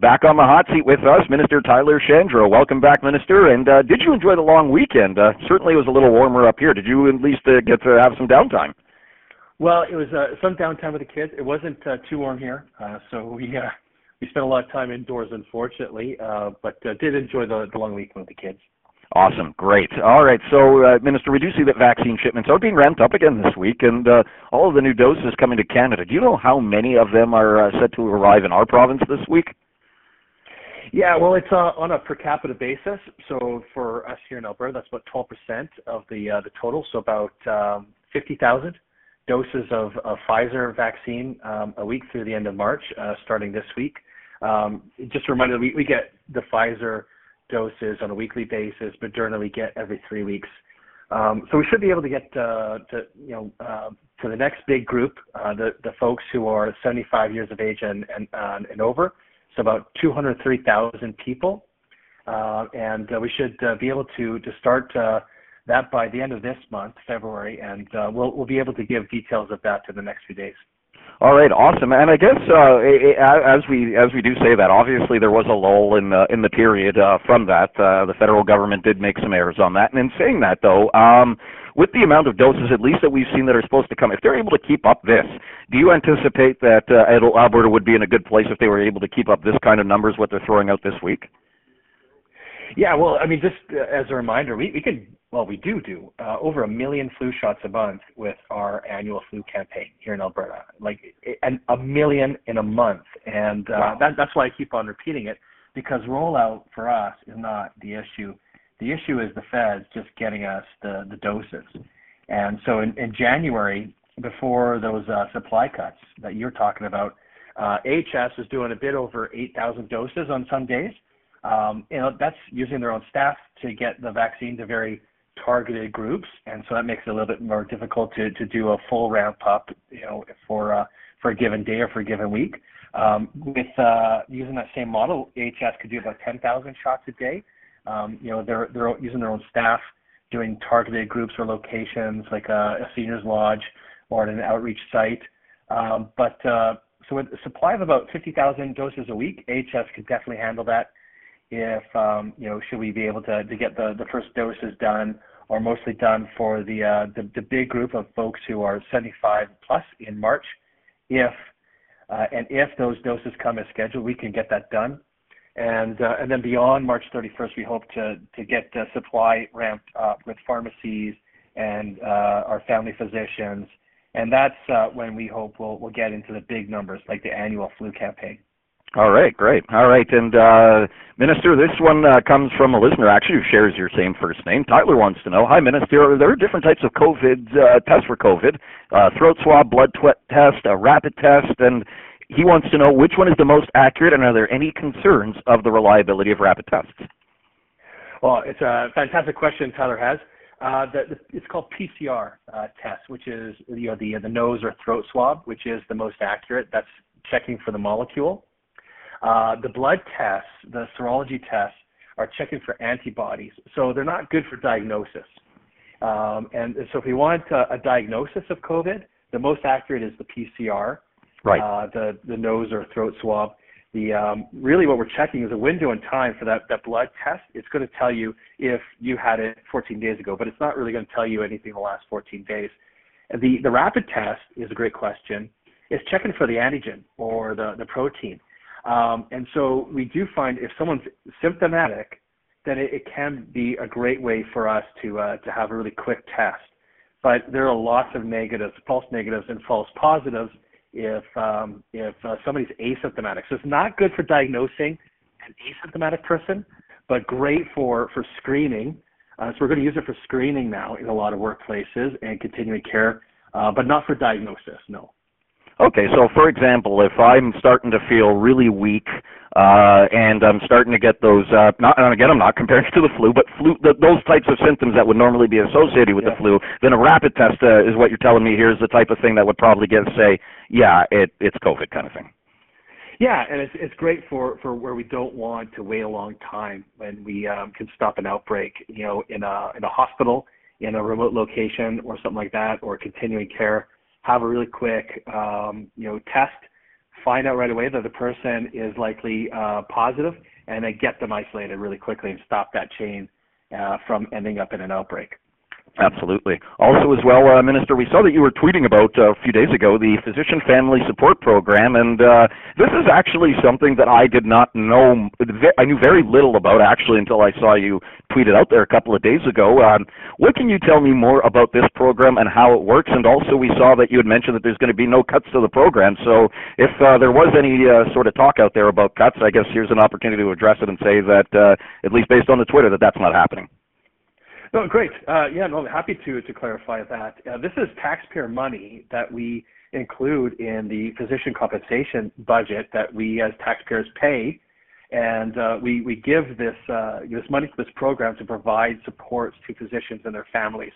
back on the hot seat with us, Minister Tyler Shandro. Welcome back, Minister. And did you enjoy the long weekend? Certainly it was a little warmer up here. Did you at least get to have some downtime? Well, it was some downtime with the kids. It wasn't too warm here, so we spent a lot of time indoors, unfortunately, but did enjoy the long weekend with the kids. Awesome. Great. All right. So, Minister, we do see that vaccine shipments are being ramped up again this week, and all of the new doses coming to Canada. Do you know how many of them are set to arrive in our province this week? Yeah, well, it's on a per capita basis. So for us here in Alberta, that's about 12% of the total, so about 50,000 doses of Pfizer vaccine a week through the end of March, starting this week. Just a reminder, we get the Pfizer doses on a weekly basis, Moderna we get every 3 weeks. So we should be able to get to the next big group, the folks who are 75 years of age and over. So about 203,000 people, and we should be able to start that by the end of this month, February, and we'll be able to give details of that in the next few days. All right, awesome. And I guess as we do say that, obviously there was a lull in the period from that. The federal government did make some errors on that. And in saying that, though, with the amount of doses, at least that we've seen that are supposed to come, if they're able to keep up this, do you anticipate that Alberta would be in a good place if they were able to keep up this kind of numbers, what they're throwing out this week? Yeah, well, I mean, just as a reminder, we do over 1 million flu shots a month with our annual flu campaign here in Alberta, and 1 million in a month. And wow. That's why I keep on repeating it, because rollout for us is not the issue. The issue is the feds just getting us the doses. And so in January, before those supply cuts that you're talking about, AHS is doing a bit over 8,000 doses on some days. That's using their own staff to get the vaccine to very targeted groups, and so that makes it a little bit more difficult to do a full ramp up, for a given day or for a given week. With using that same model, AHS could do about 10,000 shots a day. They're using their own staff, doing targeted groups or locations like a seniors lodge or an outreach site. So with a supply of about 50,000 doses a week, AHS could definitely handle that. If should we be able to get the first doses done or mostly done for the big group of folks who are 75 plus in March, if those doses come as scheduled, we can get that done, and then beyond March 31st, we hope to get supply ramped up with pharmacies and our family physicians, and that's when we hope we'll get into the big numbers like the annual flu campaign. All right, great. All right, and Minister, this one comes from a listener, actually, who shares your same first name. Tyler wants to know, hi, Minister, there are different types of COVID tests for COVID, throat swab, blood test, a rapid test, and he wants to know which one is the most accurate, and are there any concerns of the reliability of rapid tests? Well, it's a fantastic question Tyler has. It's called PCR test, which is the nose or throat swab, which is the most accurate. That's checking for the molecule. The blood tests, the serology tests, are checking for antibodies, so they're not good for diagnosis. And so if we want a diagnosis of COVID, the most accurate is the PCR, right? The nose or throat swab. Really what we're checking is a window in time for that blood test. It's going to tell you if you had it 14 days ago, but it's not really going to tell you anything in the last 14 days. And the rapid test is a great question. It's checking for the antigen or the protein. And so we do find if someone's symptomatic, then it can be a great way for us to have a really quick test. But there are lots of negatives, false negatives and false positives if somebody's asymptomatic. So it's not good for diagnosing an asymptomatic person, but great for screening. So we're going to use it for screening now in a lot of workplaces and continuing care, but not for diagnosis, no. Okay, so for example, if I'm starting to feel really weak and I'm starting to get those, I'm not comparing it to the flu, but those types of symptoms that would normally be associated with the flu, then a rapid test is what you're telling me here is the type of thing that would probably say, yeah, it's COVID kind of thing. Yeah, and it's great for where we don't want to wait a long time when we can stop an outbreak, in a hospital, in a remote location or something like that, or continuing care. Have a really quick, test find out right away that the person is likely positive, and then get them isolated really quickly and stop that chain from ending up in an outbreak. Absolutely. Also, as well, Minister, we saw that you were tweeting about a few days ago the Physician Family Support Program, and this is actually something that I did not know. I knew very little about, actually, until I saw you tweet it out there a couple of days ago. What can you tell me more about this program and how it works? And also, we saw that you had mentioned that there's going to be no cuts to the program, so if there was any sort of talk out there about cuts, I guess here's an opportunity to address it and say that, at least based on the Twitter, that that's not happening. No, great. I'm happy to clarify that. This is taxpayer money that we include in the physician compensation budget that we as taxpayers pay, and we give this money to this program to provide supports to physicians and their families.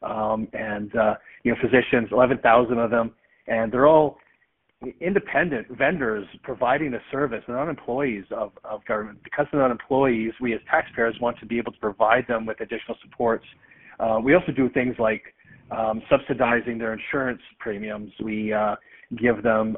Physicians, 11,000 of them, and they're all independent vendors providing a service. They're not employees of government. Because they're not employees, we as taxpayers want to be able to provide them with additional supports. We also do things like subsidizing their insurance premiums. We give them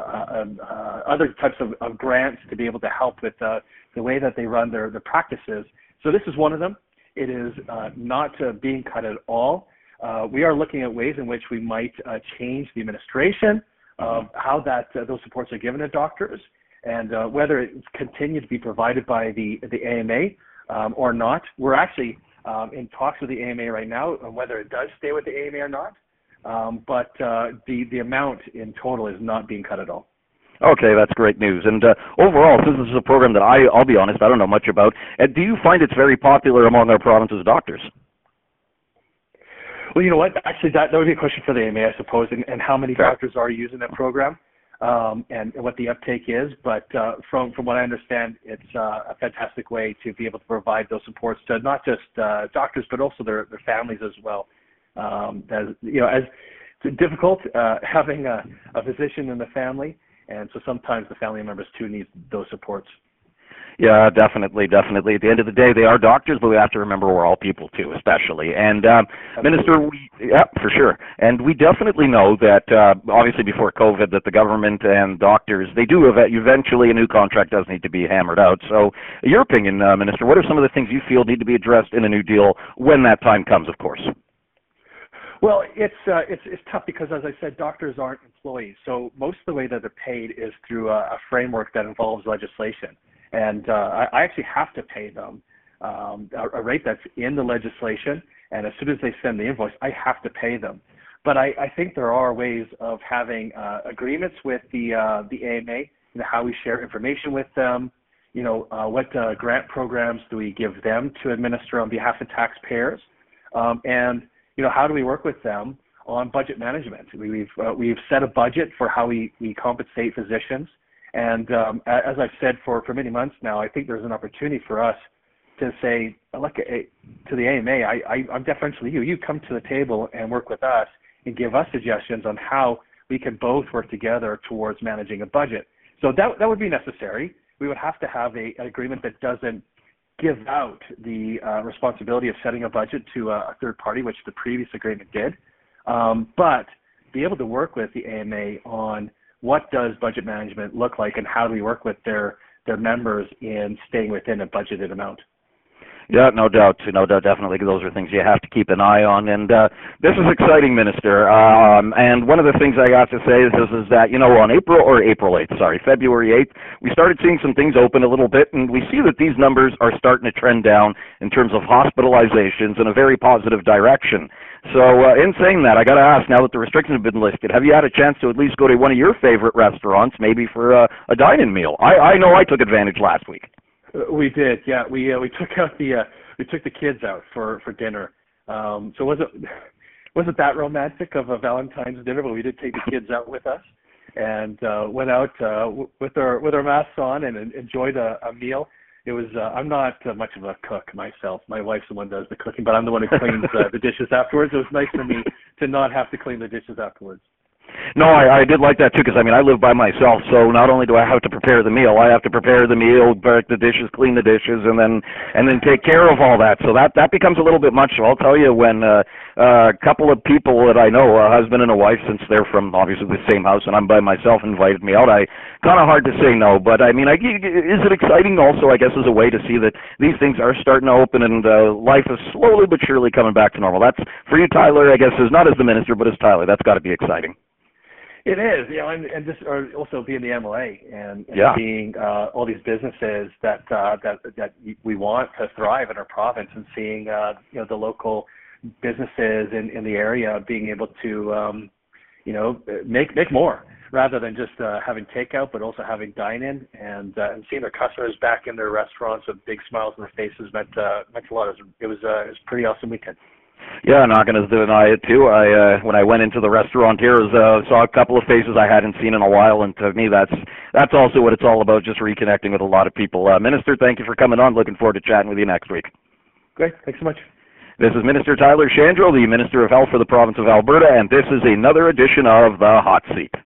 other types of grants to be able to help with the way that they run their practices. So this is one of them. It is not being cut at all. We are looking at ways in which we might change the administration of how those supports are given to doctors, and whether it's continued to be provided by the AMA or not. We're actually in talks with the AMA right now on whether it does stay with the AMA or not, but the amount in total is not being cut at all. Okay, that's great news. And overall, since this is a program that I'll be honest, I don't know much about, do you find it's very popular among our province's doctors? Well, you know what? Actually, that would be a question for the AMA, I suppose, and how many doctors are using that program, and what the uptake is. But from what I understand, it's a fantastic way to be able to provide those supports to not just doctors, but also their families as well. As it's difficult having a physician in the family, and so sometimes the family members too need those supports. Yeah, definitely. At the end of the day, they are doctors, but we have to remember we're all people too, especially. And Minister, for sure. And we definitely know that, obviously before COVID, that the government and doctors, they do eventually a new contract does need to be hammered out. So, your opinion, Minister, what are some of the things you feel need to be addressed in a new deal when that time comes, of course? Well, it's tough because, as I said, doctors aren't employees. So most of the way that they're paid is through a framework that involves legislation. And I actually have to pay them a rate that's in the legislation, and as soon as they send the invoice, I have to pay them. But I think there are ways of having agreements with the AMA, how we share information with them, what grant programs do we give them to administer on behalf of taxpayers, and how do we work with them on budget management. We've set a budget for how we compensate physicians. And as I've said for many months now, I think there's an opportunity for us to say, look, to the AMA, I'm deferential to you. You come to the table and work with us and give us suggestions on how we can both work together towards managing a budget. So that would be necessary. We would have to have an agreement that doesn't give out the responsibility of setting a budget to a third party, which the previous agreement did, but be able to work with the AMA on what does budget management look like, and how do we work with their members in staying within a budgeted amount? Yeah, no doubt, definitely. Those are things you have to keep an eye on, and this is exciting, Minister. And one of the things I got to say is that, on February 8th, we started seeing some things open a little bit, and we see that these numbers are starting to trend down in terms of hospitalizations in a very positive direction. So in saying that, I got to ask, now that the restrictions have been lifted, have you had a chance to at least go to one of your favorite restaurants, maybe for a dine-in meal? I know I took advantage last week. We did, yeah. We took out we took the kids out for dinner. So wasn't that romantic of a Valentine's dinner? But we did take the kids out with us and went out with our masks on and enjoyed a meal. It was I'm not much of a cook myself. My wife's the one who does the cooking, but I'm the one who cleans the dishes afterwards. It was nice for me to not have to clean the dishes afterwards. No, I did like that too, because I live by myself, so not only do I have to prepare the meal, I have to prepare the meal, break the dishes, clean the dishes, and then take care of all that. So that becomes a little bit much. So I'll tell you, when a couple of people that I know, a husband and a wife, since they're from obviously the same house and I'm by myself, invited me out. I kind of hard to say no, but I mean, is it exciting also, I guess, as a way to see that these things are starting to open and life is slowly but surely coming back to normal? That's, for you, Tyler, I guess, is not as the minister, but as Tyler, that's got to be exciting. It is, you know, and just or also being the MLA and being all these businesses that we want to thrive in our province, and seeing you know, the local businesses in the area being able to you know, make more rather than just having takeout, but also having dine-in, and seeing their customers back in their restaurants with big smiles on their faces meant a lot. It was a pretty awesome weekend. Yeah, I'm not going to deny it too. When I went into the restaurant here, saw a couple of faces I hadn't seen in a while, and to me, that's also what it's all about, just reconnecting with a lot of people. Minister, thank you for coming on. Looking forward to chatting with you next week. Great, thanks so much. This is Minister Tyler Shandro, the Minister of Health for the province of Alberta, and this is another edition of The Hot Seat.